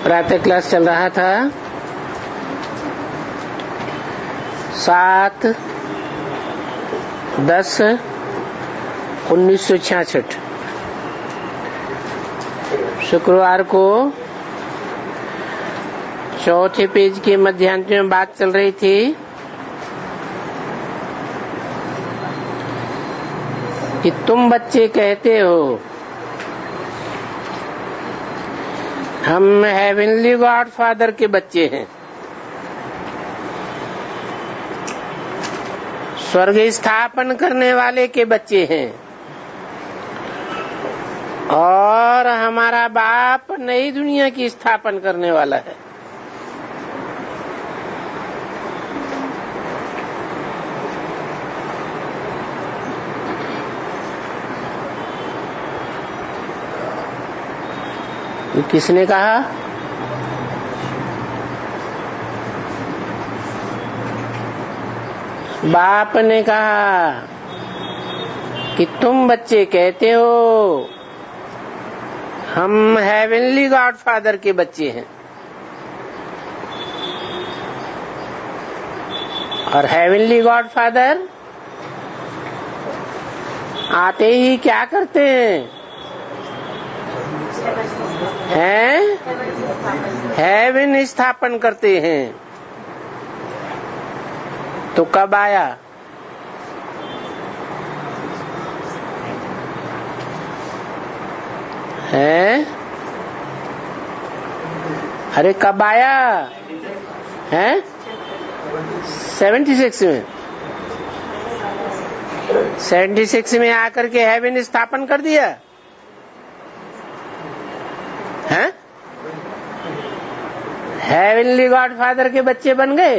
प्रातः क्लास चल रहा था 7/10/1966। शुक्रवार को चौथे पेज के मध्यांश में बात चल रही थी कि तुम बच्चे कहते हो हम हेवनली गॉड फादर के बच्चे हैं, स्वर्ग स्थापन करने वाले के बच्चे हैं, और हमारा बाप नई दुनिया की स्थापन करने वाला है। ये किसने कहा? बाप ने कहा कि तुम बच्चे कहते हो हम हेवनली गॉड फादर के बच्चे हैं, और हेवनली गॉड फादर आते ही क्या करते हैं? हेवन स्थापन करते हैं। तो कब आया? हैं? अरे कब आया हैं? 76 में। 76 में आकर के हेवन स्थापन कर दिया हैं? हेवनली गॉड फादर के बच्चे बन गए।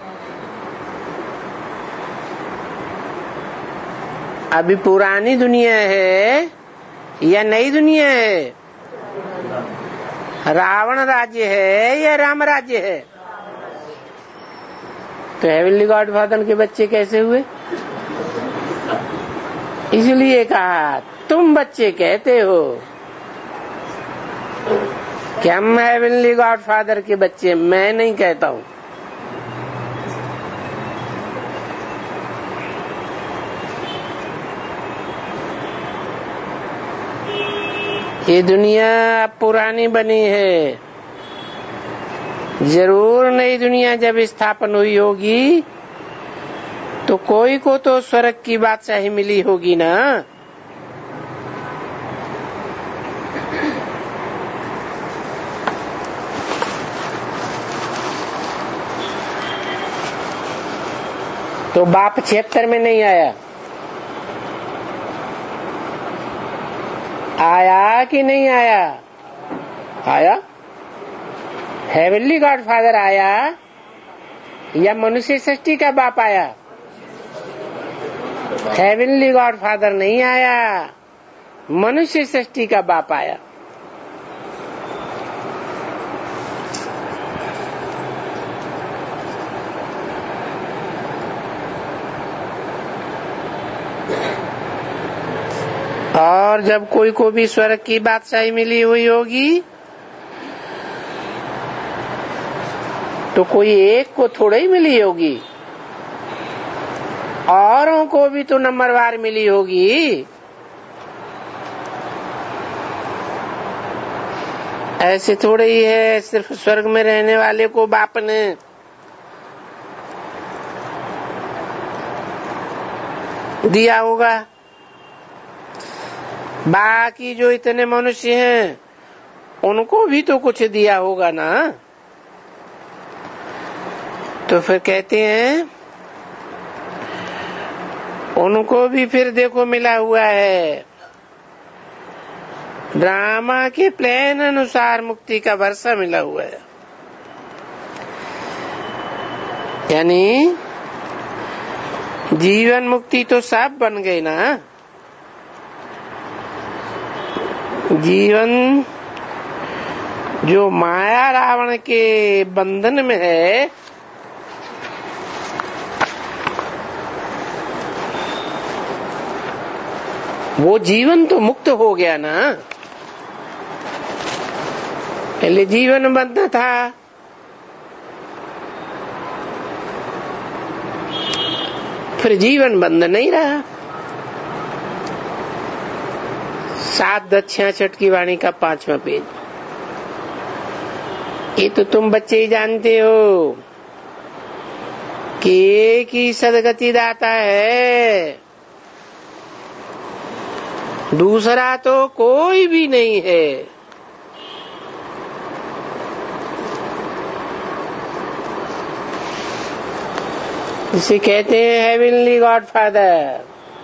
अभी पुरानी दुनिया है या नई दुनिया है? रावण राज्य है या राम राज्य है? तो हेवनली गॉड फादर के बच्चे कैसे हुए? इसलिए कहा तुम बच्चे कहते हो कि हम हेवनली गॉड फादर के बच्चे। मैं नहीं कहता हूं। ये दुनिया अब पुरानी बनी है। जरूर नई दुनिया जब स्थापन हुई होगी तो कोई को तो स्वर्ग की बादशाही मिली होगी ना। तो बाप 76 में नहीं आया? आया कि नहीं आया? आया। हेवनली गॉड फादर आया या मनुष्य सृष्टि का बाप आया? हेवनली गॉड फादर नहीं आया, मनुष्य सृष्टि का बाप आया। और जब कोई को भी स्वर्ग की बादशाही मिली हुई होगी तो कोई एक को थोड़ा ही मिली होगी, औरों को भी तो नंबरवार मिली होगी। ऐसे थोड़े ही है सिर्फ स्वर्ग में रहने वाले को बाप ने दिया होगा। बाकी जो इतने मनुष्य हैं उनको भी तो कुछ दिया होगा ना। तो फिर कहते हैं उनको भी फिर देखो मिला हुआ है। ड्रामा के प्लान अनुसार मुक्ति का वर्षा मिला हुआ है। यानी जीवन मुक्ति तो सब बन गई ना। जीवन जो माया रावण के बंधन में है वो जीवन तो मुक्त हो गया ना। पहले जीवन बंध था, फिर जीवन बंद नहीं रहा। 7/66 की वाणी का 5वां पेज। ये तो तुम बच्चे ही जानते हो कि एक ही सदगति दाता है, दूसरा तो कोई भी नहीं है। जिसे कहते हैं हेवनली गॉडफादर।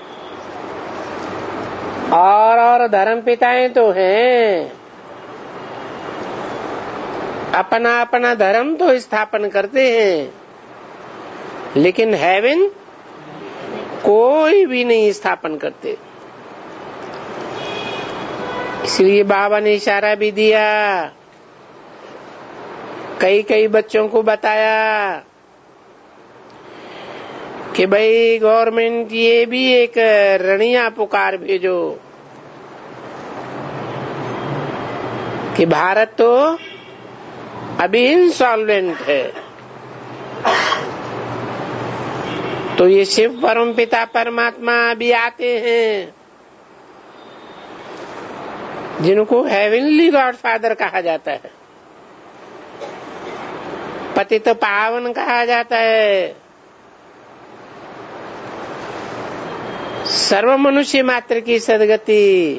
और धर्म पिताएं तो हैं, अपना अपना धर्म तो स्थापन करते हैं, लेकिन हेवन कोई भी नहीं स्थापन करते। इसलिए बाबा ने इशारा भी दिया, कई बच्चों को बताया कि भाई गवर्नमेंट ये भी एक रणिया पुकार भेजो कि भारत तो अभी इंसॉल्वेंट है, तो ये शिव परम पिता परमात्मा भी आते हैं, जिनको हेवनली गॉडफादर कहा जाता है, पतित पावन कहा जाता है, सर्व मनुष्य मात्र की सदगति,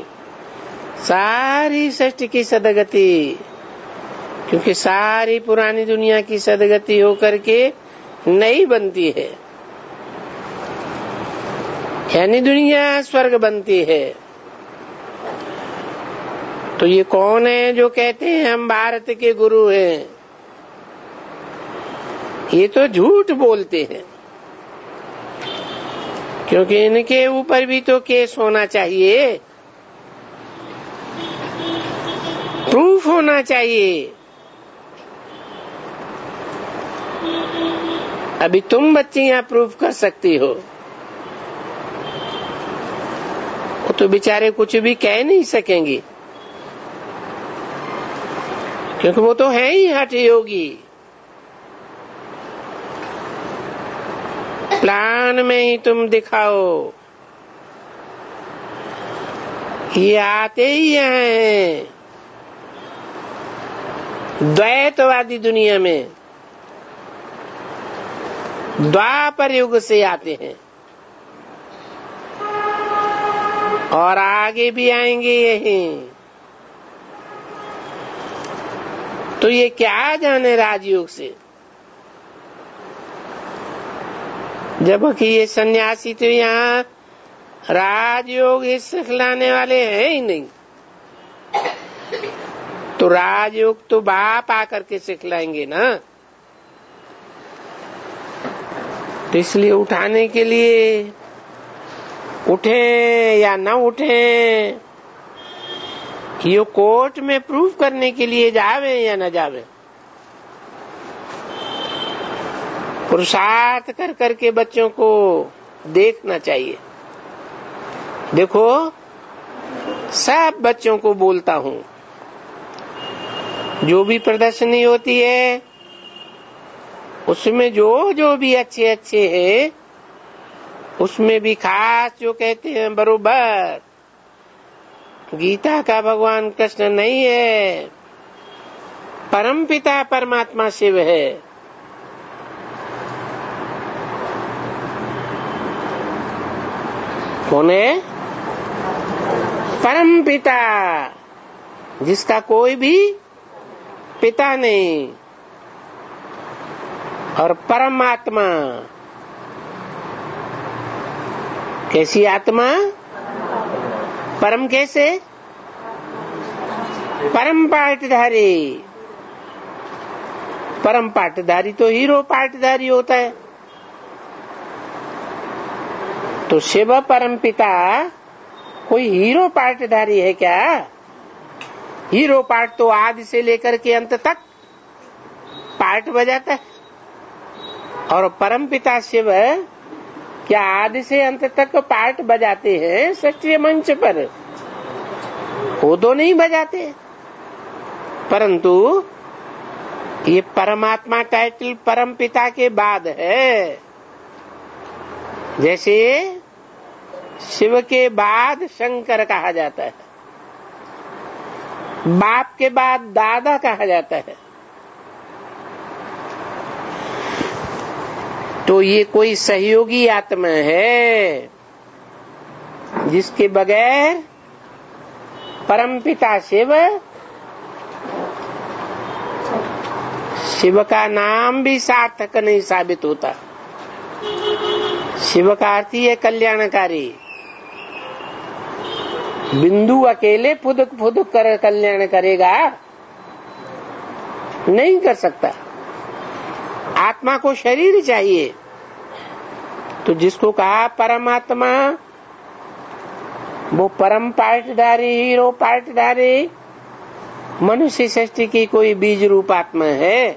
सारी सृष्टि की सदगति, क्योंकि सारी पुरानी दुनिया की सदगति होकर के नई बनती है, यानी दुनिया स्वर्ग बनती है। तो ये कौन है जो कहते हैं हम भारत के गुरु हैं? ये तो झूठ बोलते हैं, क्योंकि इनके ऊपर भी तो केस होना चाहिए, प्रूफ होना चाहिए। अभी तुम बच्चियां प्रूफ कर सकती हो, वो तो बेचारे कुछ भी कह नहीं सकेंगे, क्योंकि वो तो है ही हठ योगी। प्लान में ही तुम दिखाओ, ये आते ही हैं द्वैतवादी दुनिया में, द्वापर युग से आते हैं और आगे भी आएंगे यही। तो ये क्या जाने राजयोग से, जबकि ये सन्यासी तो यहाँ राजयोग सिखलाने वाले हैं ही नहीं, तो राजयोग तो बाप आकर के सिखलाएंगे ना। तो इसलिए उठाने के लिए उठे या न उठे, ये कोर्ट में प्रूफ करने के लिए जावे या न जावे, पुरुषार्थ कर करके बच्चों को देखना चाहिए। देखो, सब बच्चों को बोलता हूँ, जो भी प्रदर्शनी होती है उसमें जो भी अच्छे हैं, उसमें भी खास जो कहते हैं बरोबर गीता का भगवान कृष्ण नहीं है, परम पिता परमात्मा शिव है। कौन है? परम पिता, जिसका कोई भी पिता नहीं, और परमात्मा। कैसी आत्मा? परम कैसे? परम पाटधारी। परम पाटधारी तो हीरो पाटधारी होता है। तो शिव परम पिता कोई हीरो पाटधारी है क्या? हीरो पार्ट तो आदि से लेकर के अंत तक पार्ट बजाता है, और परम पिता शिव क्या आदि से अंत तक पार्ट बजाते हैं शास्त्रीय मंच पर? वो तो नहीं बजाते। परंतु ये परमात्मा टाइटल परम पिता के बाद है। जैसे शिव के बाद शंकर कहा जाता है, बाप के बाद दादा कहा जाता है। तो ये कोई सहयोगी आत्मा है जिसके बगैर परमपिता शिव का नाम भी सार्थक नहीं साबित होता। शिव का अर्थ ही है कल्याणकारी। बिंदु अकेले फुदक फुदक कर कल्याण करेगा नहीं कर सकता, आत्मा को शरीर चाहिए। तो जिसको कहा परमात्मा, वो परम पार्टधारी, हीरो पार्टधारी मनुष्य सृष्टि की कोई बीज रूप आत्मा है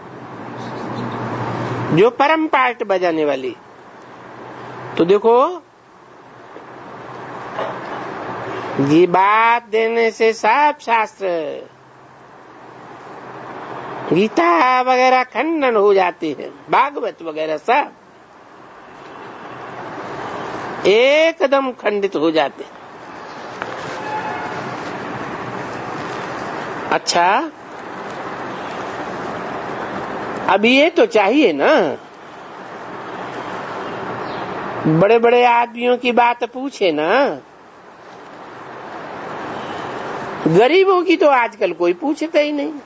जो परम पार्ट बजाने वाली। तो देखो, ये बात देने से सब शास्त्र गीता वगैरह खंडन हो जाती है, भागवत वगैरह सब एकदम खंडित हो जाते हैं। अच्छा, अब ये तो चाहिए ना, बड़े बड़े आदमियों की बात पूछे ना, गरीबों की तो आजकल कोई पूछता ही नहीं।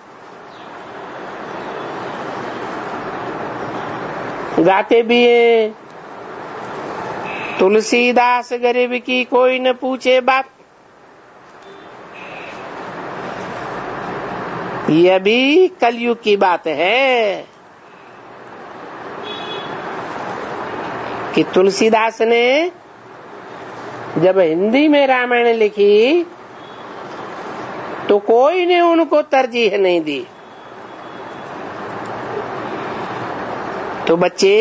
गाते भी है, तुलसीदास गरीब की कोई न पूछे बात। यह भी कलयुग की बात है कि तुलसीदास ने जब हिंदी में रामायण लिखी तो कोई ने उनको तरजीह नहीं दी। तो बच्चे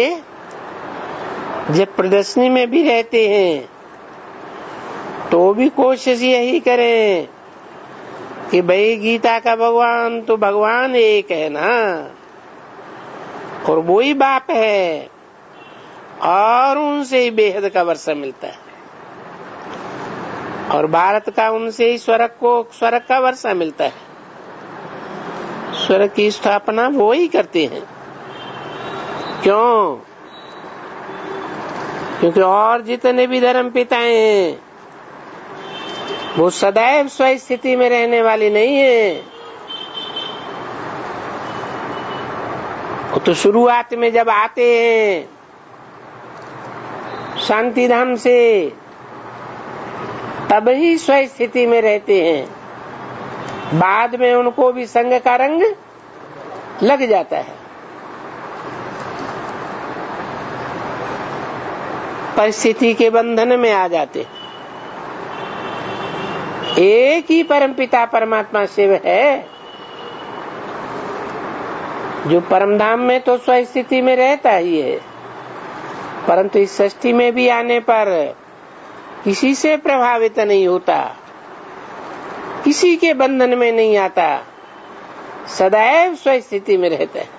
जब प्रदर्शनी में भी रहते हैं तो भी कोशिश यही करें कि भाई गीता का भगवान तो भगवान एक है ना, और वो ही बाप है, और उनसे ही बेहद का वर्षा मिलता है, और भारत का उनसे ही स्वर्ग का वर्षा मिलता है। स्वर्ग की स्थापना वो ही करते हैं। क्यों? क्योंकि और जितने भी धर्म पिताएं हैं वो सदैव स्व स्थिति में रहने वाली नहीं है। वो तो शुरुआत में जब आते हैं शांति धाम से, तब ही स्व स्थिति में रहते हैं, बाद में उनको भी संग का रंग लग जाता है। परिस्थिति के बंधन में आ जाते। एक ही परमपिता परमात्मा शिव है जो परमधाम में तो स्वस्थिति में रहता ही है, परंतु इस सृष्टि में भी आने पर किसी से प्रभावित नहीं होता, किसी के बंधन में नहीं आता, सदैव स्वस्थिति में रहता है।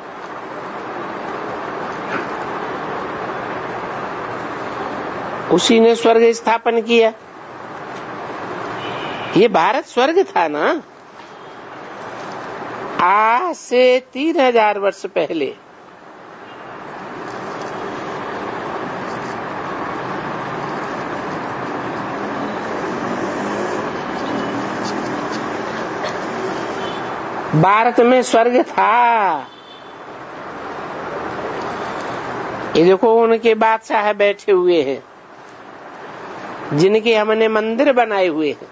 उसी ने स्वर्ग स्थापन किया। ये भारत स्वर्ग था ना, आज से 3000 वर्ष पहले। भारत में स्वर्ग था। ये देखो, उनके बादशाह बैठे हुए हैं जिनके हमने मंदिर बनाए हुए हैं।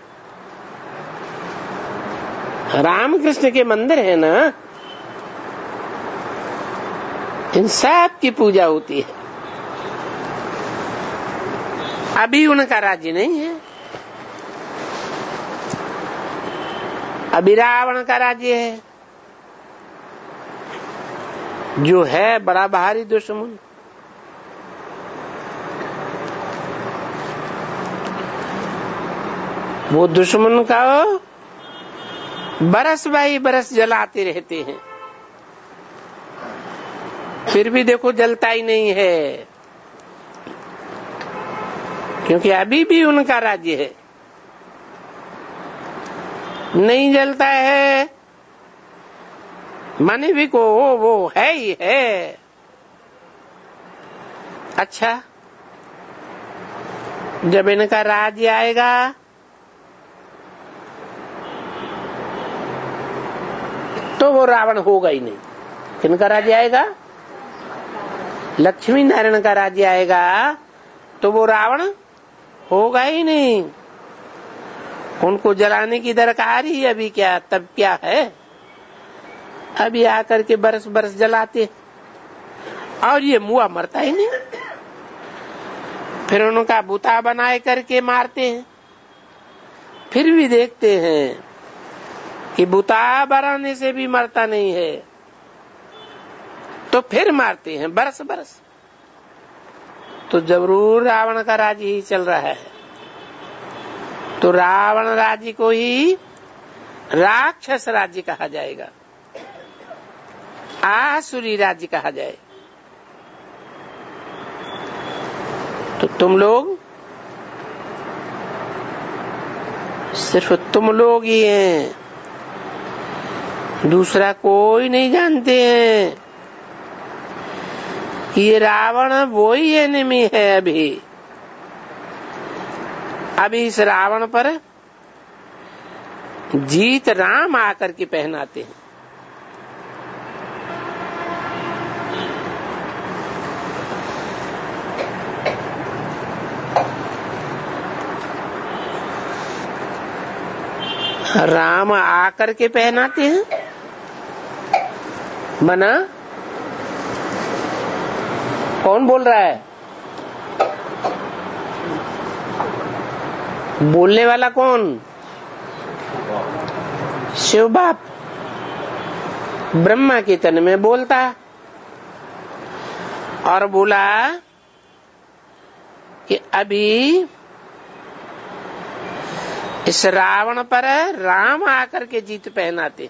राम कृष्ण के मंदिर है ना, इन सब की पूजा होती है। अभी उनका राज्य नहीं है, अभी रावण का राज्य है, जो है बड़ा भारी दुश्मन। वो दुश्मन का बरस भाई बरस जलाते रहते हैं, फिर भी देखो जलता ही नहीं है, क्योंकि अभी भी उनका राज्य है। नहीं जलता है माने भी को वो है ही है। अच्छा, जब इनका राज्य आएगा तो वो रावण होगा ही नहीं। किनका राज्य आएगा? लक्ष्मी नारायण का राज्य आएगा तो वो रावण होगा ही नहीं। उनको जलाने की दरकार ही अभी क्या, तब क्या है? अभी आकर के बरस बरस जलाते और ये मुआ मरता ही नहीं। फिर उनका बुता बनाए करके मारते हैं, फिर भी देखते हैं कि बुता बनाने से भी मरता नहीं है, तो फिर मारते हैं बरस बरस। तो जरूर रावण का राज्य ही चल रहा है। तो रावण राज्य को ही राक्षस राज्य कहा जाएगा, आसुरी राज्य कहा जाए। तो तुम लोग, सिर्फ तुम लोग ही हैं, दूसरा कोई नहीं जानते हैं कि ये रावण वो ही एनिमी है। अभी इस रावण पर जीत राम आकर के पहनाते हैं। राम आकर के पहनाते हैं, मना कौन बोल रहा है? बोलने वाला कौन? शिव बाप ब्रह्मा के तन में बोलता और बोला कि अभी इस रावण पर राम आकर के जीत पहनाते।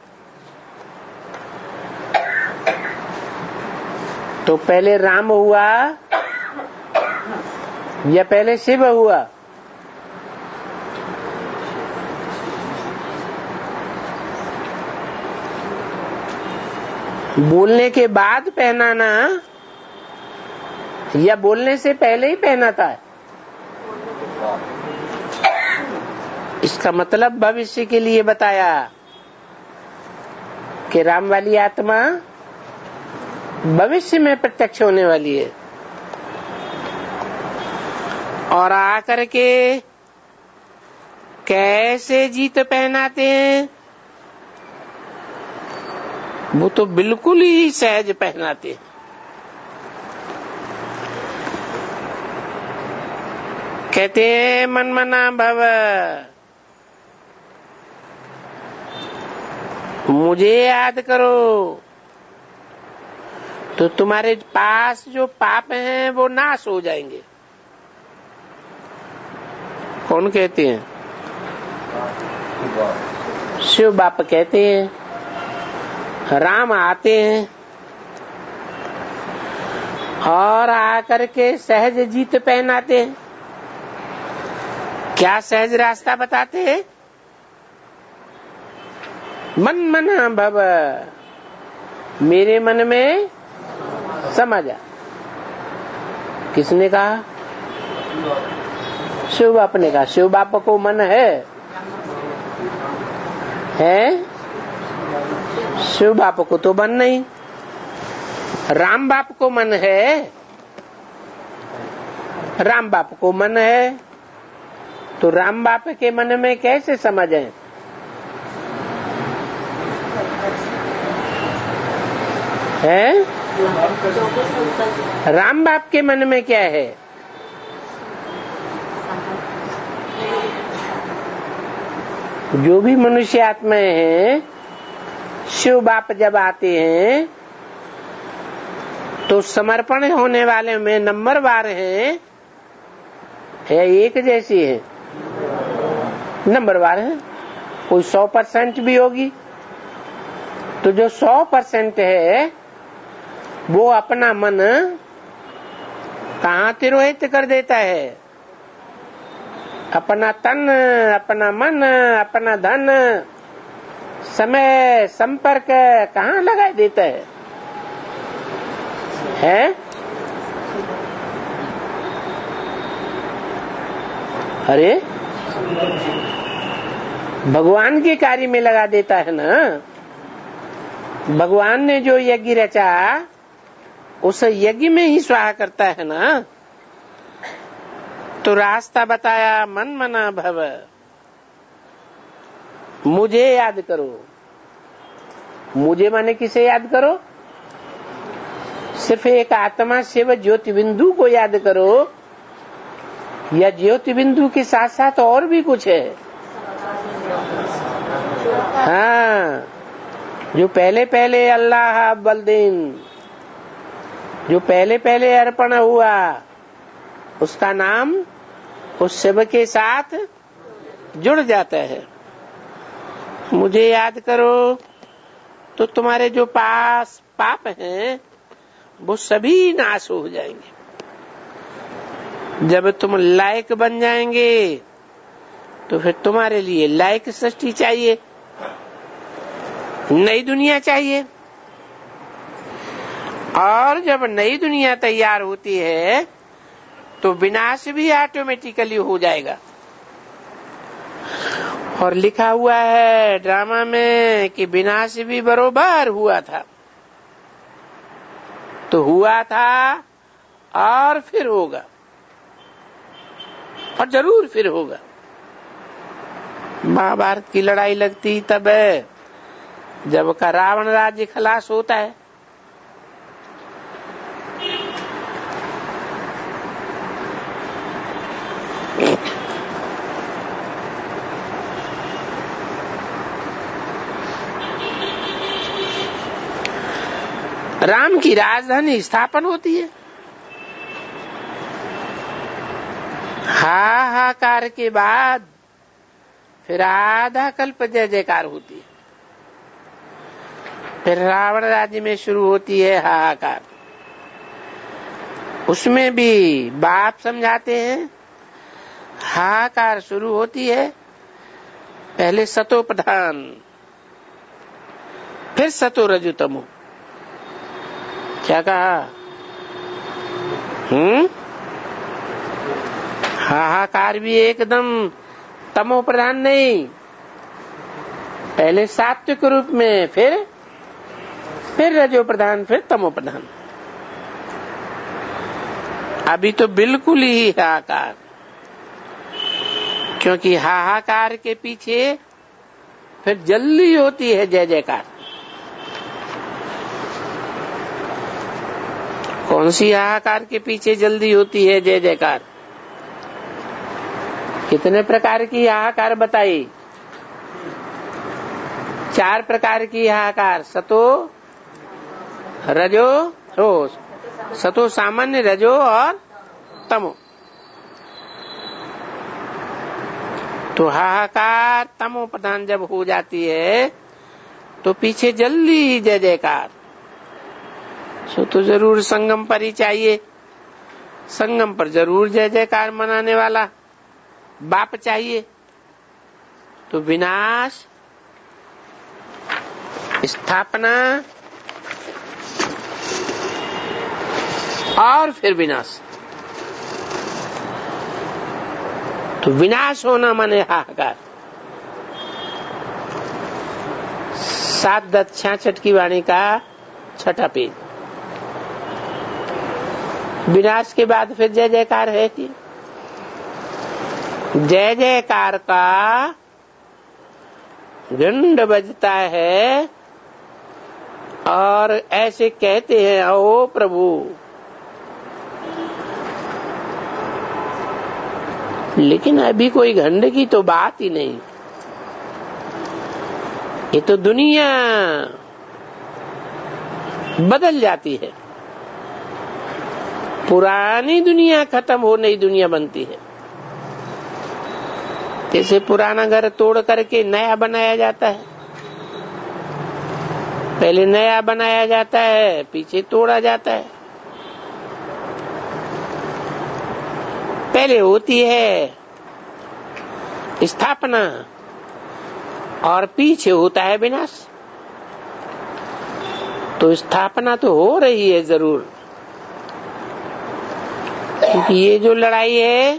तो पहले राम हुआ या पहले शिव हुआ? बोलने के बाद पहनाना या बोलने से पहले ही पहनाता है? इसका मतलब भविष्य के लिए बताया कि राम वाली आत्मा भविष्य में प्रत्यक्ष होने वाली है और आकर के कैसे जीत पहनाते हैं, वो तो बिल्कुल ही सहज पहनाते हैं। कहते हैं मनमना भव, मुझे याद करो तो तुम्हारे पास जो पाप हैं वो नाश हो जाएंगे। कौन कहते हैं? शिव बाप कहते हैं। राम आते हैं और आकर के सहज जीत पहनाते हैं। क्या सहज रास्ता बताते हैं? मन मना भव, मेरे मन में समा जा। किसने कहा? शिव बाप ने कहा। शिव बाप को मन है? शिव बाप को तो मन नहीं। राम बाप को मन है? राम बाप को मन है, तो राम बाप के मन में कैसे समा जाए? राम बाप के मन में क्या है? जो भी मनुष्य आत्माएं हैं, शिव बाप जब आते हैं तो समर्पण होने वाले में नंबरवार हैं या एक जैसी है? नंबरवार है। कोई 100% भी होगी। तो जो 100% है वो अपना मन कहाँ तिरोहित कर देता है? अपना तन, अपना मन, अपना धन, समय, संपर्क कहाँ लगा देता है? अरे भगवान के कार्य में लगा देता है ना। भगवान ने जो यज्ञ रचा उस यज्ञ में ही स्वाहा करता है ना। तो रास्ता बताया, मन मना भव, मुझे याद करो। मुझे माने किसे याद करो? सिर्फ एक आत्मा शिव ज्योति बिंदु को याद करो, या ज्योति बिंदु के साथ साथ और भी कुछ है? हाँ, जो पहले पहले अल्लाह बलदीन, जो पहले पहले अर्पण हुआ, उसका नाम उस शिव के साथ जुड़ जाता है। मुझे याद करो तो तुम्हारे जो पास पाप हैं वो सभी नाश हो जाएंगे। जब तुम लायक बन जाएंगे तो फिर तुम्हारे लिए लायक सृष्टि चाहिए, नई दुनिया चाहिए। और जब नई दुनिया तैयार होती है तो विनाश भी ऑटोमेटिकली हो जाएगा। और लिखा हुआ है ड्रामा में कि विनाश भी बरोबर हुआ था। तो हुआ था और फिर होगा, और जरूर फिर होगा। महाभारत की लड़ाई लगती तब है जब का रावण राज्य खलास होता है। राम की राजधानी स्थापन होती है। हाहाकार के बाद फिर आधा कल्प जय जयकार होती है। फिर रावण राज्य में शुरू होती है हाहाकार। उसमें भी बाप समझाते हैं, हाहाकार शुरू होती है पहले सतो प्रधान, फिर सतो रजोतमो। क्या कहा? हाहाकार भी एकदम तमो प्रधान नहीं, पहले सात्विक रूप में, फिर रजो प्रधान, फिर तमो प्रधान। अभी तो बिल्कुल ही हाहाकार, क्योंकि हाहाकार के पीछे फिर जल्दी होती है जय जयकार। कौन सी हाहाकार के पीछे जल्दी होती है जय जयकार? कितने प्रकार की हाहाकार बताई? 4 प्रकार की हाहाकार, सतो, रजो, सतो सामान्य, रजो और तमो। तो हाहाकार तमो प्रधान जब हो जाती है तो पीछे जल्दी जय जयकार। सो तो जरूर संगम पर ही चाहिए। संगम पर जरूर जय जयकार मनाने वाला बाप चाहिए। तो विनाश, स्थापना और फिर विनाश। तो विनाश होना माने हाहाकार। 7-66 की वाणी का 6ठा पेज। विनाश के बाद फिर जय जयकार है कि जय जयकार का घंट बजता है और ऐसे कहते हैं, ओ प्रभु। लेकिन अभी कोई घंट की तो बात ही नहीं। ये तो दुनिया बदल जाती है। पुरानी दुनिया खत्म हो, नई दुनिया बनती है। जैसे पुराना घर तोड़ करके नया बनाया जाता है, पहले नया बनाया जाता है, पीछे तोड़ा जाता है। पहले होती है स्थापना और पीछे होता है विनाश। तो स्थापना तो हो रही है जरूर, क्योंकि ये जो लड़ाई है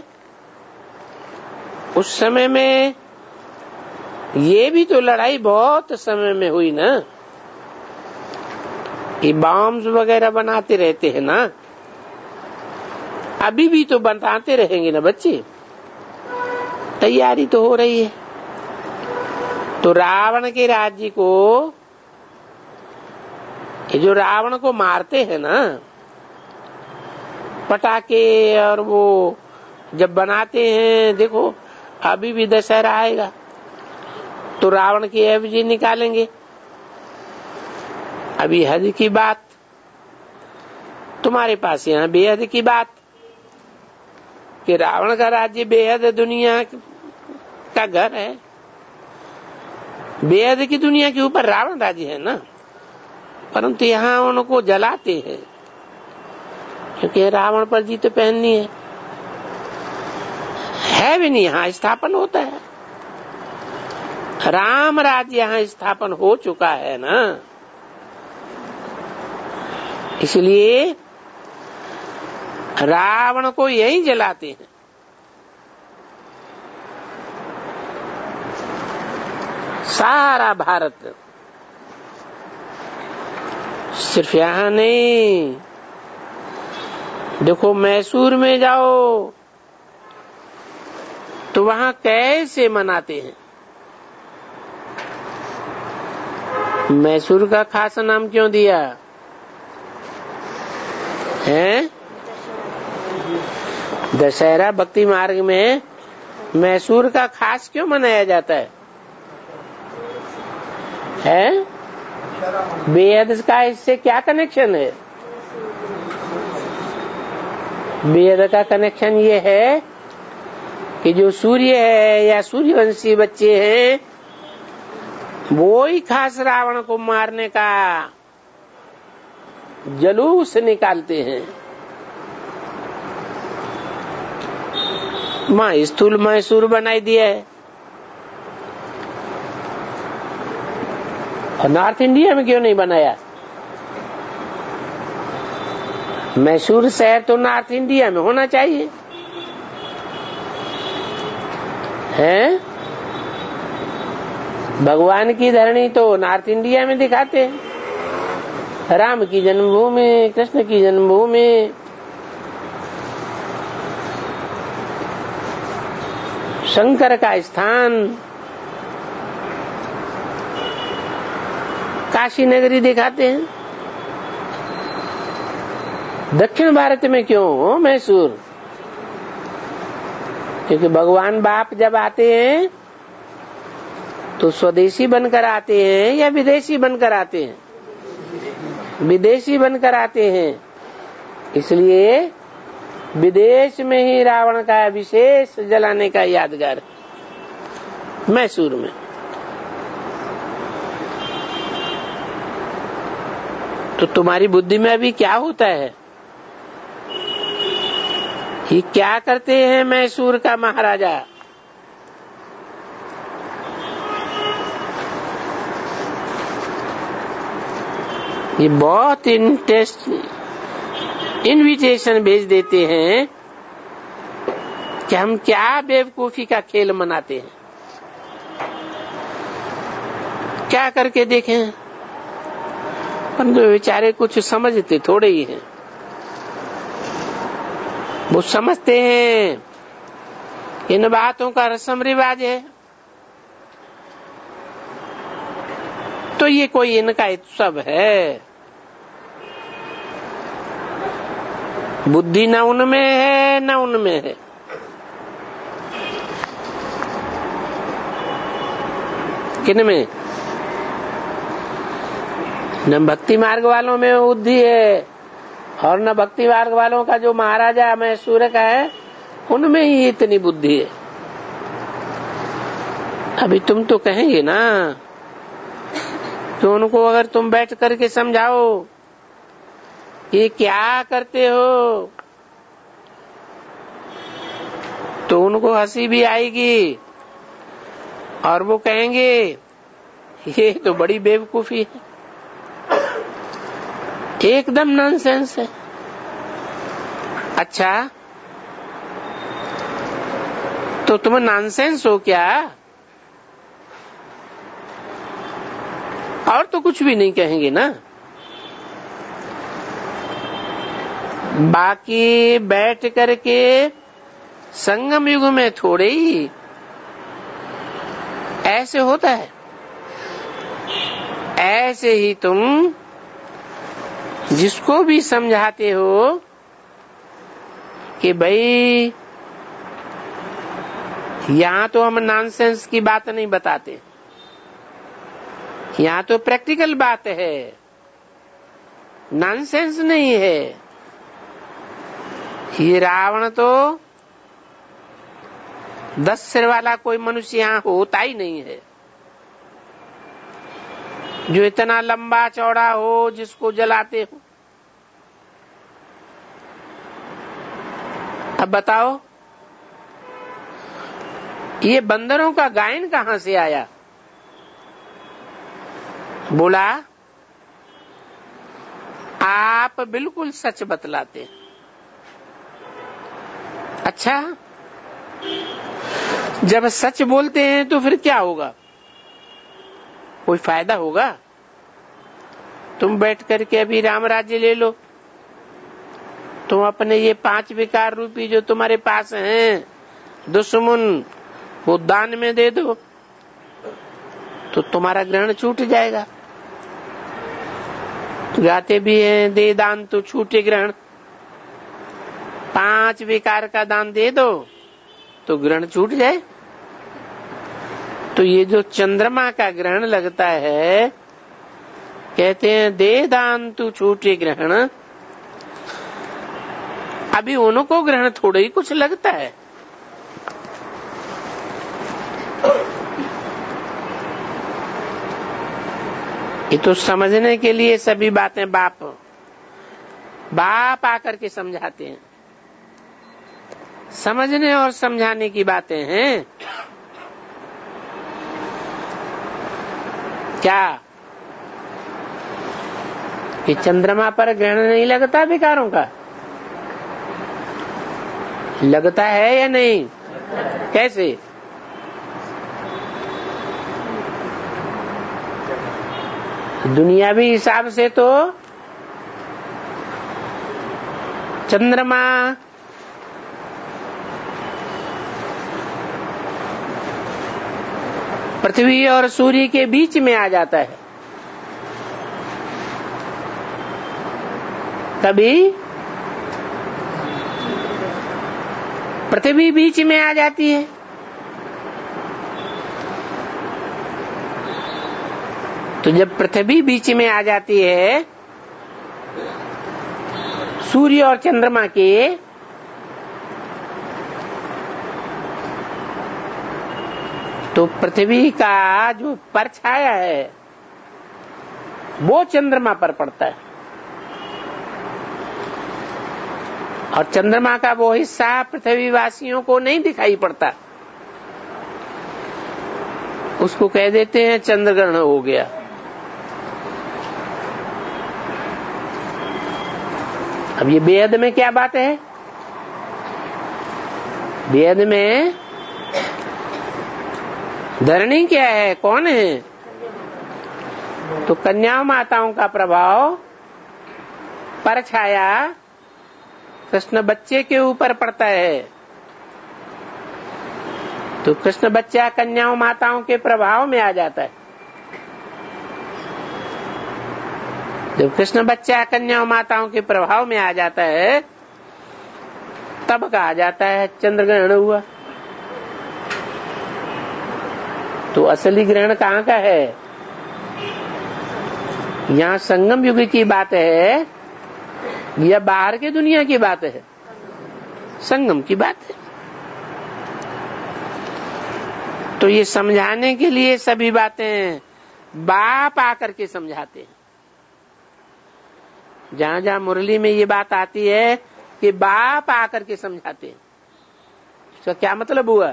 उस समय में, ये भी तो लड़ाई बहुत समय में हुई ना, कि बॉम्ब्स वगैरह बनाते रहते हैं ना, अभी भी तो बनाते रहेंगे ना बच्चे, तैयारी तो हो रही है। तो रावण के राज्य को, ये जो रावण को मारते हैं ना, पटाखे और वो जब बनाते हैं, देखो अभी भी दशहरा आएगा तो रावण की एफजी निकालेंगे। अभी हद की बात, तुम्हारे पास यहाँ बेहद की बात, कि रावण का राज्य बेहद दुनिया का घर है, बेहद की दुनिया के ऊपर रावण राज्य है ना, परंतु यहाँ उनको जलाते हैं क्योंकि रावण पर जीत पहननी है भी नहीं। यहाँ स्थापन होता है, राम राज्य यहाँ स्थापन हो चुका है ना, इसलिए रावण को यही जलाते हैं। सारा भारत, सिर्फ यहाँ नहीं, देखो मैसूर में जाओ तो वहां कैसे मनाते हैं। मैसूर का खास नाम क्यों दिया है? दशहरा भक्ति मार्ग में मैसूर का खास क्यों मनाया जाता है? बेहद का इससे क्या कनेक्शन है? बेहद का कनेक्शन ये है कि जो सूर्य है या सूर्यवंशी बच्चे हैं, वो ही खास रावण को मारने का जुलूस निकालते हैं। माँ स्थूल मैसूर बनाई दिया है, और नॉर्थ इंडिया में क्यों नहीं बनाया? मैसूर शहर तो नॉर्थ इंडिया में होना चाहिए है। भगवान की धरनी तो नॉर्थ इंडिया में दिखाते हैं, राम की जन्मभूमि, कृष्ण की जन्मभूमि, शंकर का स्थान, काशी नगरी दिखाते हैं। दक्षिण भारत में क्यों हो मैसूर? क्योंकि भगवान बाप जब आते हैं तो स्वदेशी बनकर आते हैं या विदेशी बनकर आते हैं? विदेशी बनकर आते हैं। इसलिए विदेश में ही रावण का विशेष जलाने का यादगार मैसूर में। तो तुम्हारी बुद्धि में अभी क्या होता है? ये क्या करते हैं मैसूर का महाराजा? ये बहुत इनविटेशन भेज देते हैं कि हम क्या बेवकूफी का खेल मनाते हैं, क्या करके देखें। परंतु बेचारे कुछ समझते थोड़े ही हैं। वो समझते हैं इन बातों का रस्म रिवाज है, तो ये कोई इनका उत्सव है। बुद्धि न उनमें है न उनमें है। किनमें? न भक्ति मार्ग वालों में बुद्धि है, और न भक्ति मार्ग वालों का जो महाराजा मैसूर का है उनमें ही इतनी बुद्धि है। अभी तुम तो कहेंगे ना, तो उनको अगर तुम बैठ करके समझाओ ये क्या करते हो, तो उनको हंसी भी आएगी और वो कहेंगे ये तो बड़ी बेवकूफी है, एकदम नॉनसेंस है। अच्छा, तो तुम नॉनसेंस हो क्या? और तो कुछ भी नहीं कहेंगे ना। बाकी बैठ करके संगम युग में थोड़े ही ऐसे होता है। ऐसे ही तुम जिसको भी समझाते हो कि भाई यहां तो हम नॉनसेंस की बात नहीं बताते, यहां तो प्रैक्टिकल बात है, नॉनसेंस नहीं है। ये रावण तो 10 सिर वाला कोई मनुष्य यहां होता ही नहीं है जो इतना लंबा चौड़ा हो, जिसको जलाते हो। अब बताओ ये बंदरों का गायन कहां से आया? बोला आप बिल्कुल सच बतलाते हैं। अच्छा, जब सच बोलते हैं तो फिर क्या होगा? कोई फायदा होगा? तुम बैठ करके अभी राम राज्य ले लो, तुम अपने ये 5 विकार रूपी जो तुम्हारे पास हैं दुश्मन, वो दान में दे दो, तो तुम्हारा ग्रहण छूट जाएगा। गाते भी हैं दे दान तो छूटे ग्रहण। 5 विकार का दान दे दो तो ग्रहण छूट जाए। तो ये जो चंद्रमा का ग्रहण लगता है, कहते हैं दे दान तू छूटे ग्रहण। अभी उनको ग्रहण थोड़ा ही कुछ लगता है। ये तो समझने के लिए सभी बातें बाप आकर के समझाते हैं। समझने और समझाने की बातें हैं क्या? कि चंद्रमा पर ग्रहण नहीं लगता विकारों का? लगता है या नहीं? कैसे? दुनियावी हिसाब से तो चंद्रमा पृथ्वी और सूर्य के बीच में आ जाता है। कभी पृथ्वी बीच में आ जाती है, तो जब पृथ्वी बीच में आ जाती है सूर्य और चंद्रमा के, तो पृथ्वी का जो परछाया है वो चंद्रमा पर पड़ता है, और चंद्रमा का वो हिस्सा पृथ्वी वासियों को नहीं दिखाई पड़ता। उसको कह देते हैं चंद्रग्रहण हो गया। अब ये बेहद में क्या बात है? बेहद में धरणी क्या है, कौन है? तो कन्या माताओं का प्रभाव, परछाया कृष्ण बच्चे के ऊपर पड़ता है। तो कृष्ण बच्चा कन्याओं माताओं के प्रभाव में आ जाता है। जब कृष्ण बच्चा कन्याओं माताओं के प्रभाव में आ जाता है, तब कहा जाता है चंद्रग्रहण हुआ। तो असली ग्रहण कहाँ का है? यहाँ संगम युग की बात है या बाहर की दुनिया की बात है? संगम की बात है। तो ये समझाने के लिए सभी बातें बाप आकर के समझाते हैं। जहां जहां मुरली में ये बात आती है कि बाप आकर के समझाते हैं, इसका क्या मतलब हुआ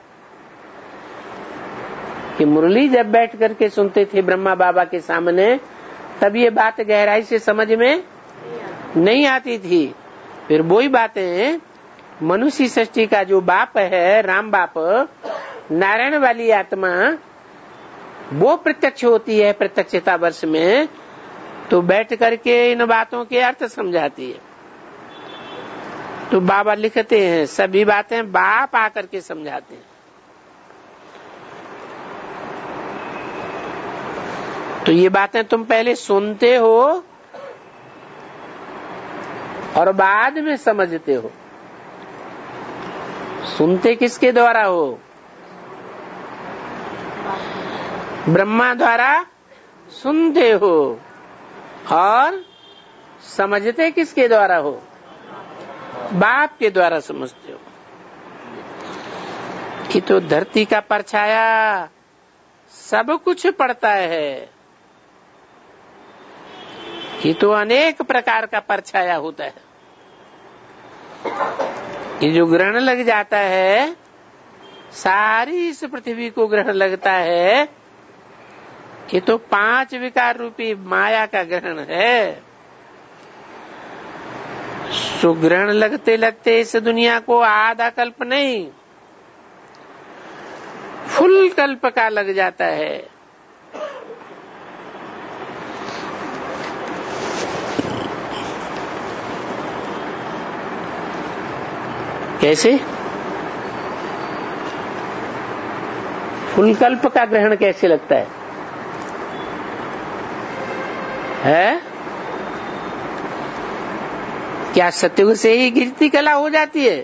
कि मुरली जब बैठ करके सुनते थे ब्रह्मा बाबा के सामने, तब ये बात गहराई से समझ में नहीं आती थी। फिर वही बातें मनुष्य सृष्टि का जो बाप है, राम बाप, नारायण वाली आत्मा, वो प्रत्यक्ष होती है प्रत्यक्षता वर्ष में, तो बैठ करके इन बातों के अर्थ समझाती है। तो बाबा लिखते हैं सभी बातें बाप आकर के समझाते हैं। तो ये बातें तुम पहले सुनते हो और बाद में समझते हो। सुनते किसके द्वारा हो? ब्रह्मा द्वारा सुनते हो। और समझते किसके द्वारा हो? बाप के द्वारा समझते हो। कि तो धरती का परछाया सब कुछ पड़ता है, ये तो अनेक प्रकार का परछाया होता है। ये जो ग्रहण लग जाता है, सारी इस पृथ्वी को ग्रहण लगता है, ये तो 5 विकार रूपी माया का ग्रहण है। सो ग्रहण लगते लगते इस दुनिया को आधा कल्प नहीं, फुल कल्प का लग जाता है। कैसे? फुल कल्प का ग्रहण कैसे लगता है? क्या सत्युग से ही गिरती कला हो जाती है?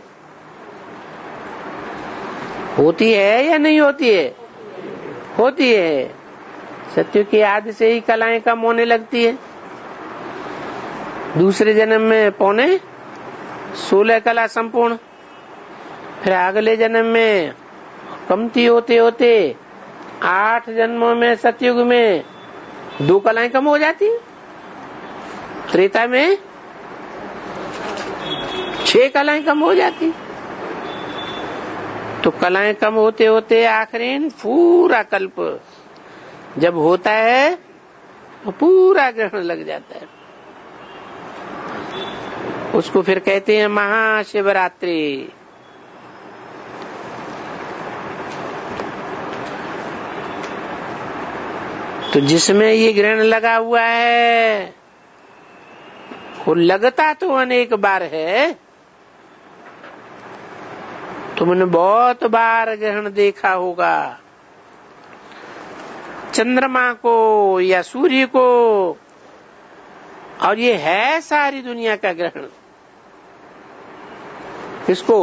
होती है या नहीं होती है? होती है। सत्युग की आदि से ही कलाएं कम होने लगती है। दूसरे जन्म में 16 कला संपूर्ण, फिर अगले जन्म में कमती होते होते 8 जन्मों में सतयुग में 2 कलाएं कम हो जाती, त्रेता में 6 कलाएं कम हो जाती। तो कलाएं कम होते होते आखिरी पूरा कल्प जब होता है तो पूरा ग्रहण लग जाता है। उसको फिर कहते हैं महाशिवरात्रि। तो जिसमें ये ग्रहण लगा हुआ है, वो लगता तो अनेक बार है। तुमने बहुत बार ग्रहण देखा होगा, चंद्रमा को या सूर्य को, और ये है सारी दुनिया का ग्रहण। किसको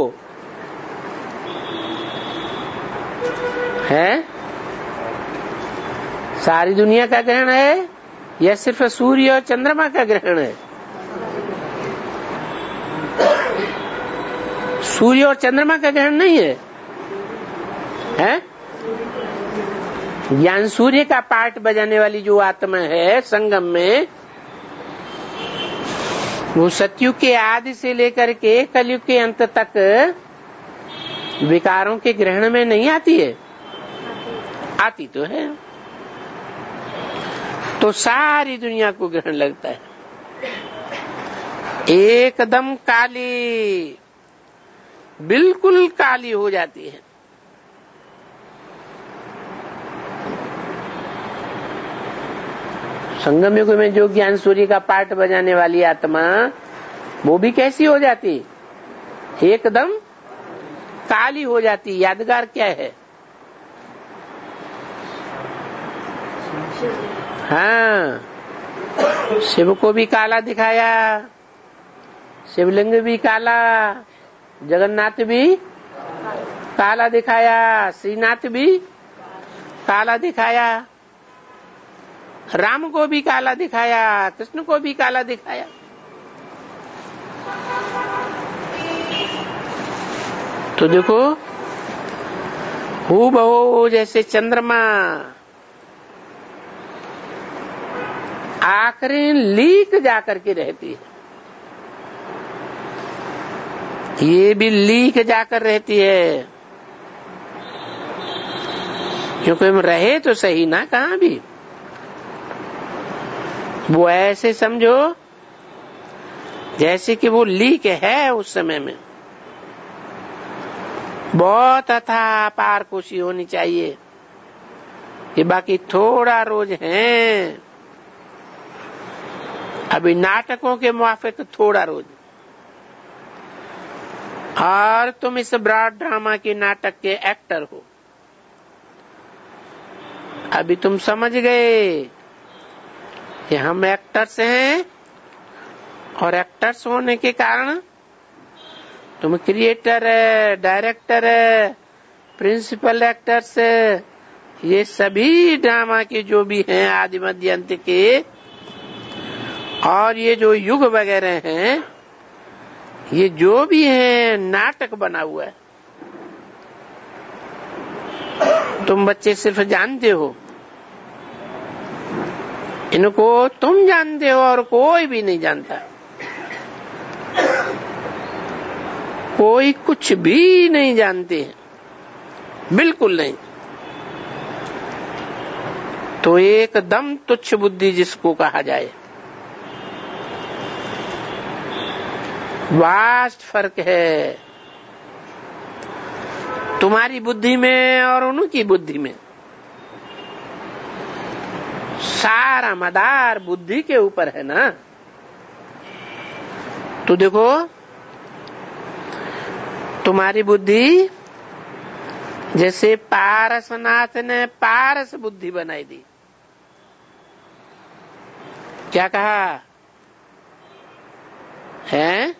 है? सारी दुनिया का ग्रहण है या सिर्फ सूर्य और चंद्रमा का ग्रहण है? सूर्य और चंद्रमा का ग्रहण नहीं है, है? ज्ञान सूर्य का पार्ट बजाने वाली जो आत्मा है संगम में, वो सतयुग के आदि से लेकर के कलयुग के अंत तक विकारों के ग्रहण में नहीं आती है? आती तो है। तो सारी दुनिया को ग्रहण लगता है। एकदम काली, बिल्कुल काली हो जाती है। संगम युग में जो ज्ञान सूर्य का पाठ बजाने वाली आत्मा, वो भी कैसी हो जाती? एकदम काली हो जाती। यादगार क्या है? हाँ, शिव को भी काला दिखाया, शिवलिंग भी काला, जगन्नाथ भी काला दिखाया, श्रीनाथ भी काला दिखाया, राम को भी काला दिखाया, कृष्ण को भी काला दिखाया। तो देखो, हूबहू जैसे चंद्रमा आखिरी लीक जाकर के रहती है, ये भी लीक जाकर रहती है। क्योंकि हम रहे तो सही ना कहाँ भी। वो ऐसे समझो जैसे कि वो लीक है उस समय में। बहुत अथाह पार खुशी होनी चाहिए कि बाकी थोड़ा रोज है, अभी नाटकों के मुआफिक थोड़ा रोज, और तुम इस ब्रॉड ड्रामा के नाटक के एक्टर हो। अभी तुम समझ गए कि हम एक्टर्स हैं, और एक्टर्स होने के कारण तुम क्रिएटर है, डायरेक्टर है, प्रिंसिपल एक्टर्स है, ये सभी ड्रामा के जो भी हैं आदि मध्य अंत के, और ये जो युग वगैरह हैं, ये जो भी है नाटक बना हुआ है। तुम बच्चे सिर्फ जानते हो, इनको तुम जानते हो और कोई भी नहीं जानता। कोई कुछ भी नहीं जानते हैं, बिल्कुल नहीं। तो एकदम तुच्छ बुद्धि जिसको कहा जाए, वास्ट फर्क है तुम्हारी बुद्धि में और उनकी बुद्धि में। सारा मदार बुद्धि के ऊपर है ना। तो देखो, तुम्हारी बुद्धि जैसे पारसनाथ ने पारस बुद्धि बनाई दी। क्या कहा है?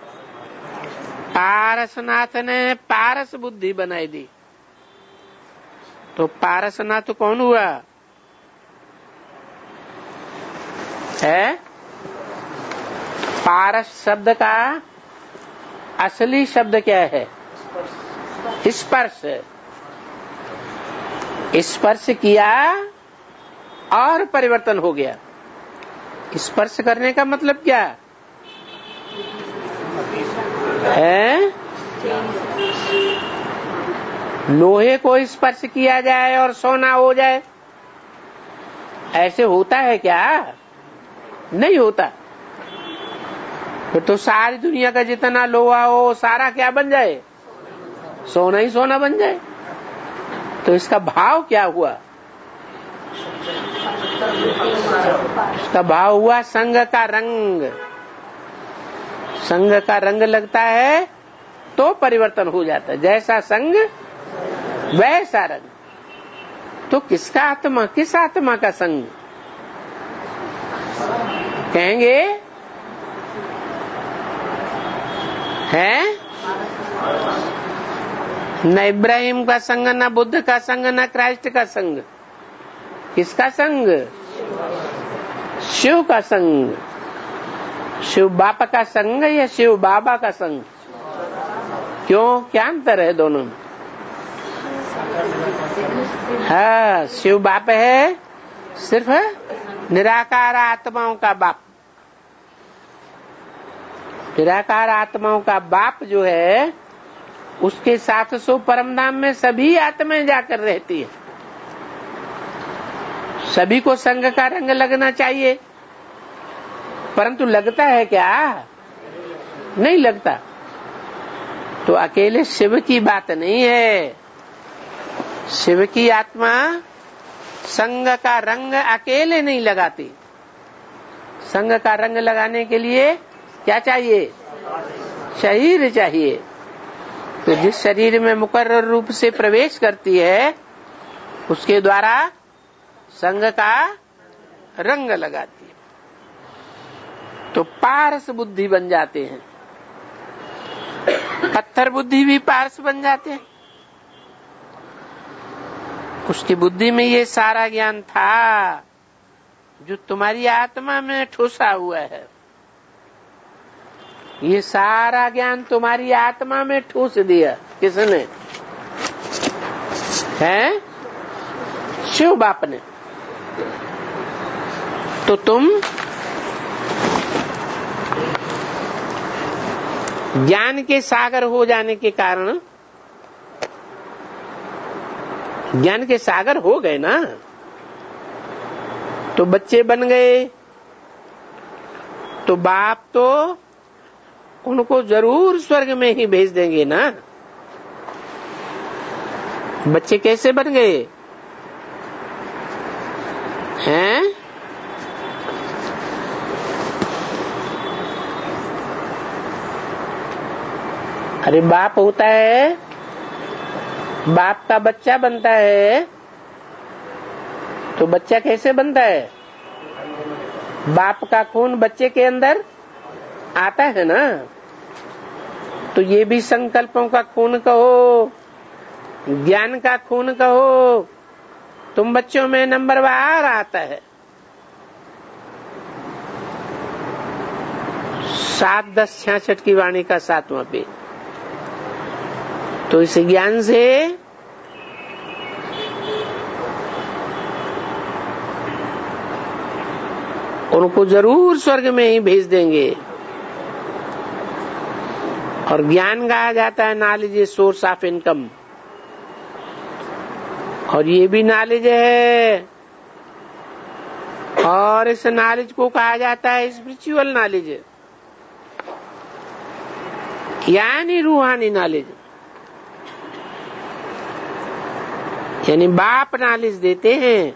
पारसनाथ ने पारस बुद्धि बनाई दी। तो पारसनाथ कौन हुआ है? पारस शब्द का असली शब्द क्या है? स्पर्श। स्पर्श किया और परिवर्तन हो गया। स्पर्श करने का मतलब क्या है? लोहे को स्पर्श किया जाए और सोना हो जाए, ऐसे होता है क्या? नहीं होता। फिर तो सारी दुनिया का जितना लोहा हो सारा क्या बन जाए? सोना ही सोना बन जाए। तो इसका भाव क्या हुआ? इसका भाव हुआ संग का रंग। संग का रंग लगता है तो परिवर्तन हो जाता है। जैसा संग वैसा रंग। तो किसका आत्मा, किस आत्मा का संग कहेंगे? है न इब्राहिम का संग, न बुद्ध का संग, न क्राइस्ट का संग। किसका संग? शिव का संग। शिव बाप का संग या शिव बाबा का संग? क्यों, क्या अंतर है दोनों में? हाँ, शिव बाप है सिर्फ निराकार आत्माओं का बाप। निराकार आत्माओं का बाप जो है, उसके 700 परमधाम में सभी आत्माएं जाकर रहती है। सभी को संग का रंग लगना चाहिए, परंतु लगता है क्या? नहीं लगता। तो अकेले शिव की बात नहीं है। शिव की आत्मा संग का रंग अकेले नहीं लगाती। संग का रंग लगाने के लिए क्या चाहिए? शरीर चाहिए। तो जिस शरीर में मुकर्रर रूप से प्रवेश करती है, उसके द्वारा संग का रंग लगाती है। तो पारस बुद्धि बन जाते हैं। पत्थर बुद्धि भी पारस बन जाते हैं। उसकी बुद्धि में ये सारा ज्ञान था जो तुम्हारी आत्मा में ठुसा हुआ है। ये सारा ज्ञान तुम्हारी आत्मा में ठूस दिया किसने? है शिव बाप ने। तो तुम ज्ञान के सागर हो जाने के कारण, ज्ञान के सागर हो गए ना, तो बच्चे बन गए, तो बाप तो उनको जरूर स्वर्ग में ही भेज देंगे ना। बच्चे कैसे बन गए हैं? अरे बाप होता है, बाप का बच्चा बनता है, तो बच्चा कैसे बनता है? बाप का खून बच्चे के अंदर आता है ना। तो ये भी संकल्पों का खून कहो, ज्ञान का खून कहो, तुम बच्चों में नंबरवार आता है। 7-10-66 की वाणी का 7वां पेज। तो इस ज्ञान से उनको जरूर स्वर्ग में ही भेज देंगे। और ज्ञान कहा जाता है knowledge is source of income, और ये भी नॉलेज है। और इस नॉलेज को कहा जाता है स्पिरिचुअल नॉलेज, यानी रूहानी नॉलेज। यानी बाप नॉलेज देते हैं,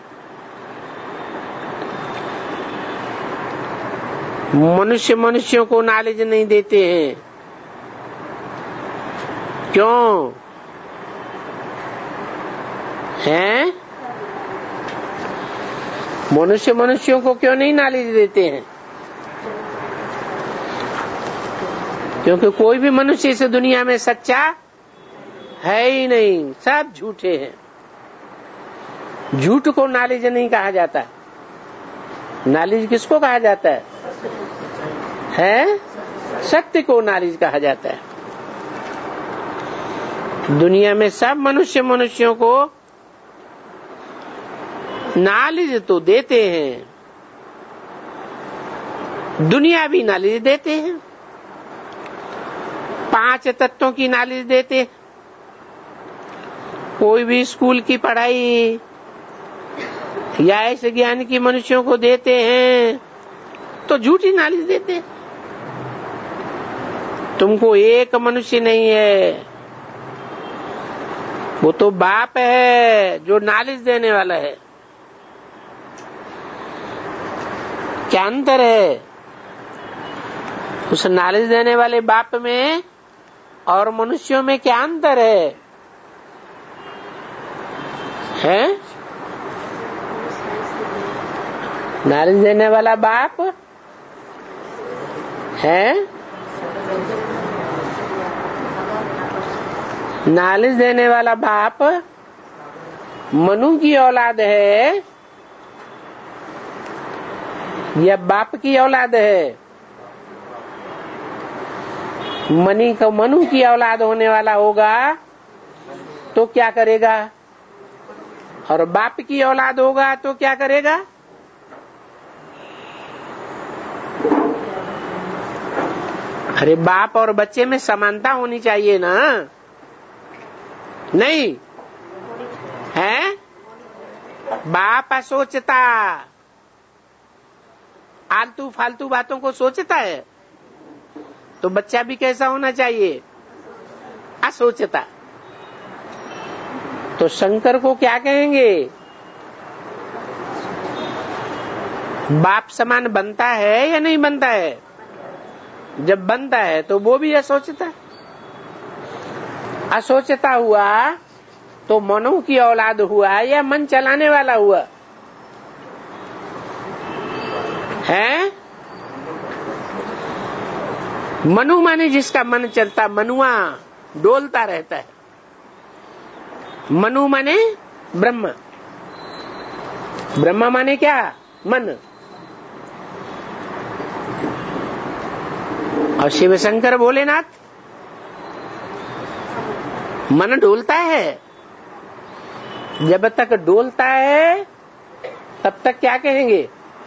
मनुष्य मनुष्यों को नॉलेज नहीं देते हैं। क्यों हैं? मनुष्य मनुष्यों को क्यों नहीं नॉलेज देते हैं? क्योंकि कोई भी मनुष्य इस दुनिया में सच्चा है ही नहीं, सब झूठे हैं। झूठ को नॉलेज नहीं कहा जाता। नॉलेज किसको कहा जाता है? सत्य को नॉलेज कहा जाता है। दुनिया में सब मनुष्य मनुष्यों को नॉलेज तो देते हैं, दुनिया भी नॉलेज देते हैं, 5 तत्वों की नॉलेज देते हैं। कोई भी स्कूल की पढ़ाई या ऐसे ज्ञान की मनुष्यों को देते हैं तो झूठी नॉलेज देते हैं। तुमको एक मनुष्य नहीं है, वो तो बाप है जो नॉलेज देने वाला है। क्या अंतर है उस नॉलेज देने वाले बाप में और मनुष्यों में? क्या अंतर है? नॉलेज देने वाला बाप है, नॉलेज देने वाला बाप मनु की औलाद है या बाप की औलाद है? मनु की औलाद होने वाला होगा तो क्या करेगा, और बाप की औलाद होगा तो क्या करेगा? अरे बाप और बच्चे में समानता होनी चाहिए ना, नहीं है? बाप सोचता, आलतू फालतू बातों को सोचता है, तो बच्चा भी कैसा होना चाहिए? असोचता। तो शंकर को क्या कहेंगे? बाप समान बनता है या नहीं बनता है? जब बनता है तो वो भी असोचता है। असोचता हुआ तो मनु की औलाद हुआ या मन चलाने वाला हुआ है? मनु माने जिसका मन चलता, मनुआ डोलता रहता है। मनु माने ब्रह्म, ब्रह्म माने क्या? मन। और शिव शंकर भोलेनाथ मन डोलता है, जब तक डोलता है तब तक क्या कहेंगे?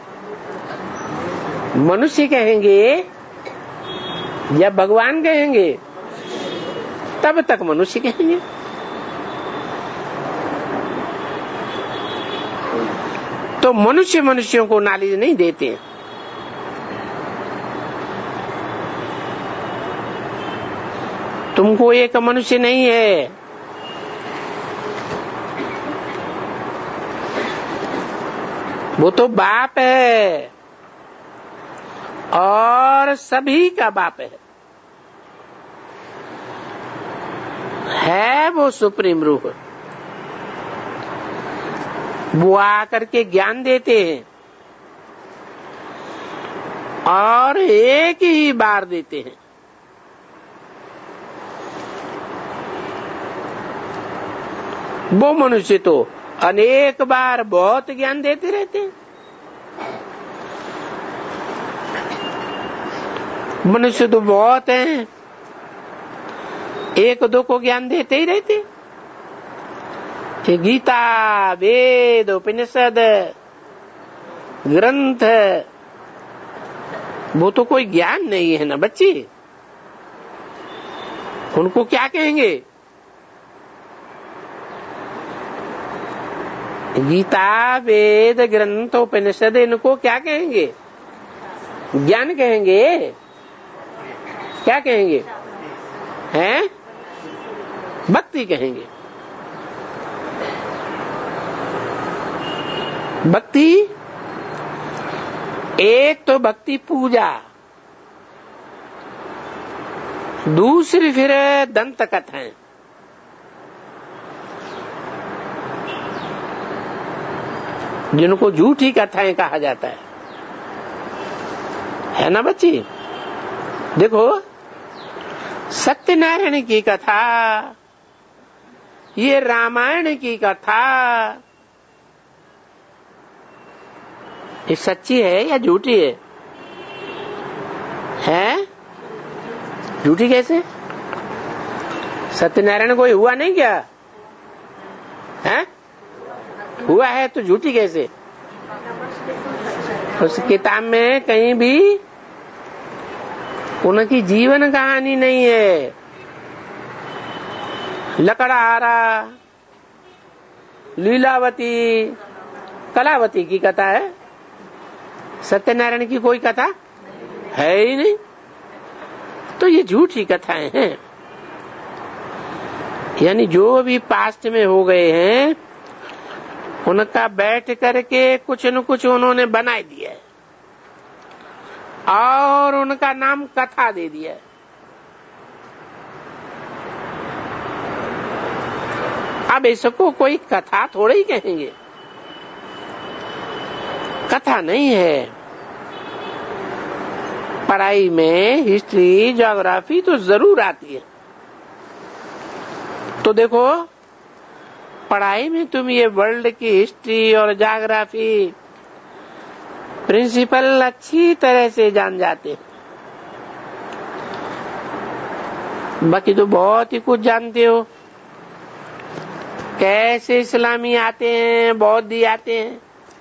मनुष्य कहेंगे या भगवान कहेंगे? तब तक मनुष्य कहेंगे। तो मनुष्य मनुष्यों को नॉलेज नहीं देते। तुमको एक मनुष्य नहीं है, वो तो बाप है और सभी का बाप है वो सुप्रीम रूह। वो आकर के ज्ञान देते हैं और एक ही बार देते हैं। वो मनुष्य तो अनेक बार बहुत ज्ञान देते रहते हैं। मनुष्य तो बहुत हैं, एक दो को ज्ञान देते ही रहते। कि गीता, वेद, उपनिषद, ग्रंथ, वो तो कोई ज्ञान नहीं है ना बच्ची। उनको क्या कहेंगे? गीता, वेद, ग्रंथ, उपनिषद, इनको क्या कहेंगे? ज्ञान कहेंगे? क्या कहेंगे? हैं? भक्ति कहेंगे। भक्ति एक तो भक्ति पूजा, दूसरी फिर दंत कथाएं। जिनको झूठी कथाएं कहा जाता है ना बच्ची? देखो, सत्यनारायण की कथा, ये रामायण की कथा, ये सच्ची है या झूठी है? हैं? झूठी कैसे? सत्यनारायण कोई हुआ नहीं क्या? हैं? हुआ है तो झूठी कैसे? उस किताब में कहीं भी उनकी जीवन कहानी नहीं है। लकड़हारा, लीलावती, कलावती की कथा है। सत्यनारायण की कोई कथा है ही नहीं। तो ये झूठी कथाएं हैं। यानी जो भी पास्ट में हो गए हैं उनका बैठ करके कुछ न कुछ उन्होंने बना दिया है और उनका नाम कथा दे दिया है। अब इसको कोई कथा थोड़ी ही कहेंगे। कथा नहीं है। पढ़ाई में हिस्ट्री, ज्योग्राफी तो जरूर आती है। तो देखो, पढ़ाई में तुम ये वर्ल्ड की हिस्ट्री और ज्योग्राफी प्रिंसिपल अच्छी तरह से जान जाते, बाकी तो बहुत ही कुछ जानते हो। कैसे इस्लामी आते हैं, बौद्धी आते हैं।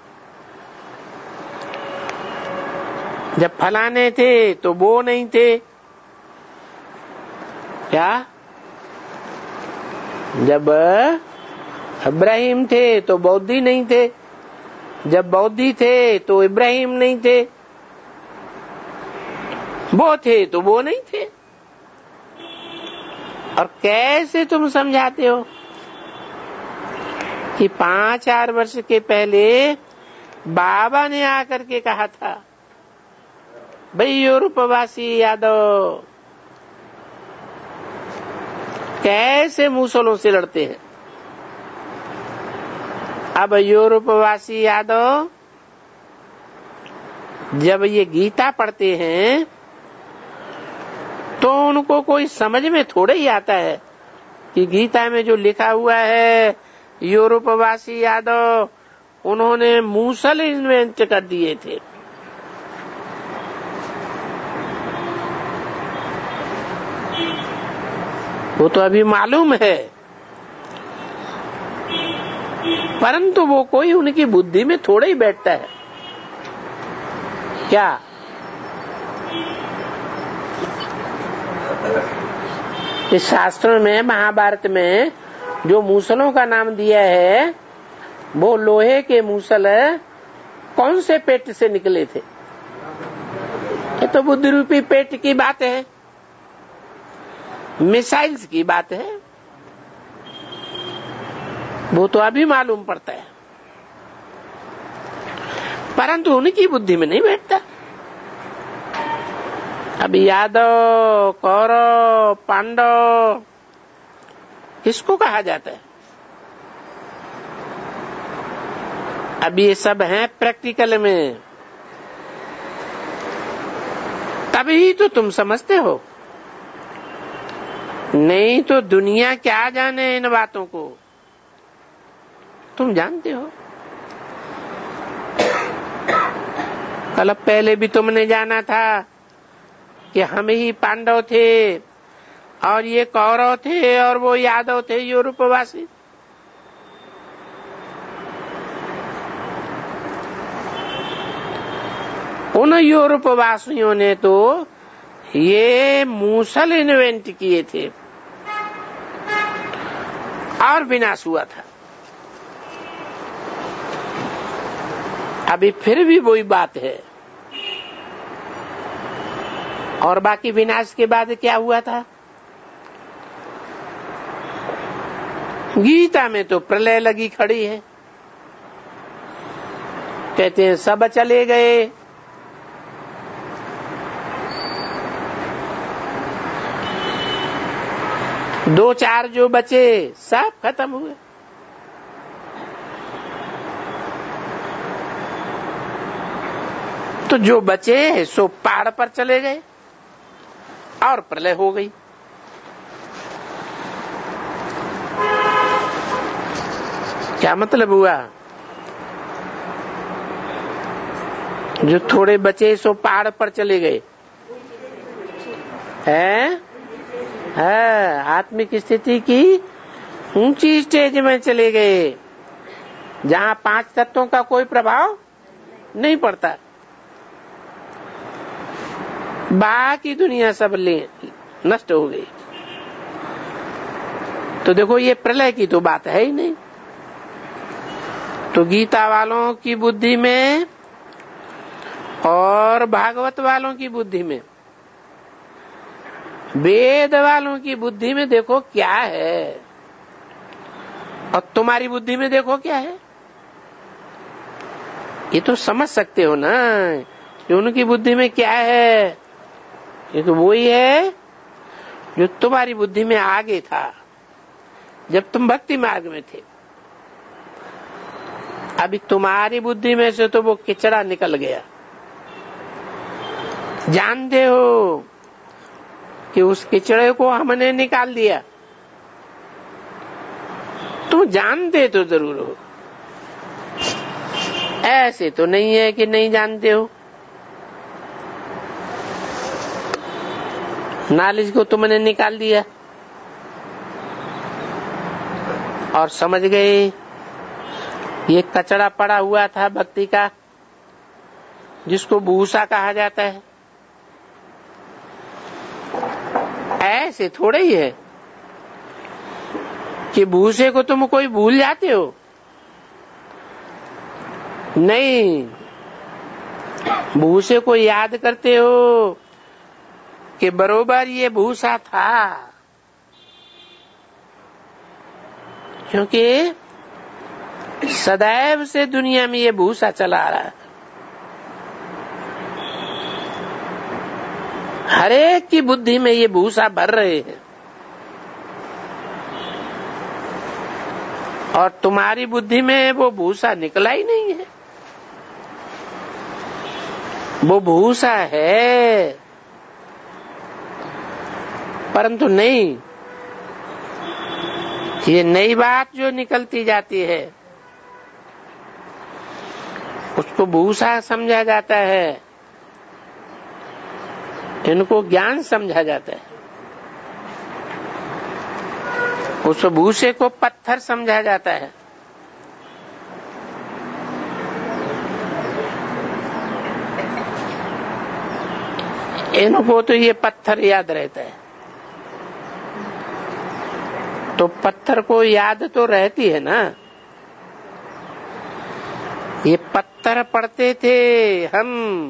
जब फलाने थे तो वो नहीं थे क्या? जब इब्राहिम थे तो बौद्धी नहीं थे, जब बौद्धी थे तो इब्राहिम नहीं थे, वो थे तो वो नहीं थे। और कैसे तुम समझाते हो कि 5-4 वर्ष के पहले बाबा ने आकर के कहा था, भाई यूरोपवासी यादव कैसे मुसलों से लड़ते हैं। अब यूरोपवासी यादव जब ये गीता पढ़ते हैं तो उनको कोई समझ में थोड़े ही आता है कि गीता में जो लिखा हुआ है यूरोपवासी यादव उन्होंने मूसल इन्वेंट कर दिए थे। वो तो अभी मालूम है। परंतु वो कोई उनकी बुद्धि में थोड़ा ही बैठता है क्या? इस शास्त्रों में, महाभारत में जो मूसलों का नाम दिया है, वो लोहे के मूसल कौन से पेट से निकले थे? ये तो बुद्धि रूपी पेट की बात है, मिसाइल्स की बात है। वो तो अभी मालूम पड़ता है, परंतु उनकी बुद्धि में नहीं बैठता। अब यादव, कौरव, पांडव किसको कहा जाता है? अब ये सब हैं प्रैक्टिकल में, तभी तो तुम समझते हो, नहीं तो दुनिया क्या जाने इन बातों को। तुम जानते हो, कल पहले भी तुमने जाना था कि हम ही पांडव थे और ये कौरव थे और वो यादव थे यूरोपवासी। उन यूरोपवासियों ने तो ये मूसल इन्वेंट किए थे और विनाश हुआ था। अभी फिर भी वही बात है। और बाकी विनाश के बाद क्या हुआ था? गीता में तो प्रलय लगी खड़ी है, कहते हैं सब चले गए, दो चार जो बचे सब खत्म हुए। तो जो बचे सो पहाड़ पर चले गए और प्रलय हो गई। क्या मतलब हुआ? जो थोड़े बचे सो पहाड़ पर चले गए हैं, आत्मिक स्थिति की ऊंची स्टेज में चले गए, जहां पांच तत्वों का कोई प्रभाव नहीं पड़ता। बाकी दुनिया सब नष्ट हो गई। तो देखो, ये प्रलय की तो बात है ही नहीं। तो गीता वालों की बुद्धि में और भागवत वालों की बुद्धि में, वेद वालों की बुद्धि में देखो क्या है, और तुम्हारी बुद्धि में देखो क्या है। ये तो समझ सकते हो ना कि उनकी बुद्धि में क्या है। ये तो वही है जो तुम्हारी बुद्धि में आगे था जब तुम भक्ति मार्ग में थे। अभी तुम्हारी बुद्धि में से तो वो किचड़ा निकल गया। जानते हो कि उस किचड़े को हमने निकाल दिया। तुम जानते तो जरूर हो, ऐसे तो नहीं है कि नहीं जानते हो। नॉलेज को तुमने निकाल दिया और समझ गए ये कचड़ा पड़ा हुआ था भक्ति का, जिसको भूसा कहा जाता है। ऐसे थोड़े ही है कि भूसे को तुम कोई भूल जाते हो। नहीं, भूसे को याद करते हो कि बरोबर ये भूसा था, क्योंकि सदैव से दुनिया में ये भूसा चला आ रहा है। हर एक की बुद्धि में ये भूसा भर रहे हैं, और तुम्हारी बुद्धि में वो भूसा निकला ही नहीं है। वो भूसा है, परंतु नहीं, ये नई बात जो निकलती जाती है उसको भूसा समझा जाता है, इनको ज्ञान समझा जाता है। उस भूसे को पत्थर समझा जाता है, इनको तो ये पत्थर याद रहता है। तो पत्थर को याद तो रहती है ना। ये पत्थर पढ़ते थे हम,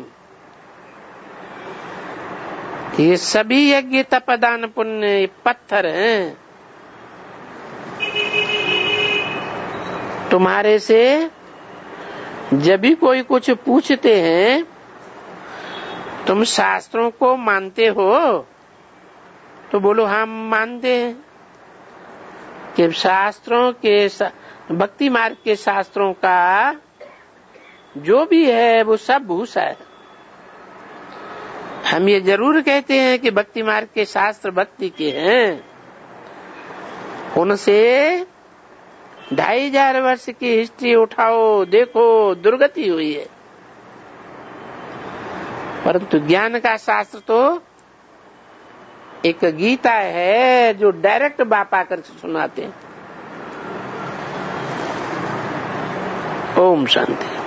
ये सभी यज्ञ तपदान पुण्य पत्थर हैं। तुम्हारे से जब भी कोई कुछ पूछते हैं, तुम शास्त्रों को मानते हो, तो बोलो हाँ मानते हैं। कि शास्त्रों के भक्ति मार्ग के शास्त्रों का जो भी है वो सब भूसा है। हम ये जरूर कहते हैं कि भक्ति मार्ग के शास्त्र भक्ति के हैं, उनसे 2500 वर्ष की हिस्ट्री उठाओ, देखो दुर्गति हुई है। परंतु ज्ञान का शास्त्र तो एक गीता है जो डायरेक्ट बाप आकर सुनाते हैं। ओम शांति।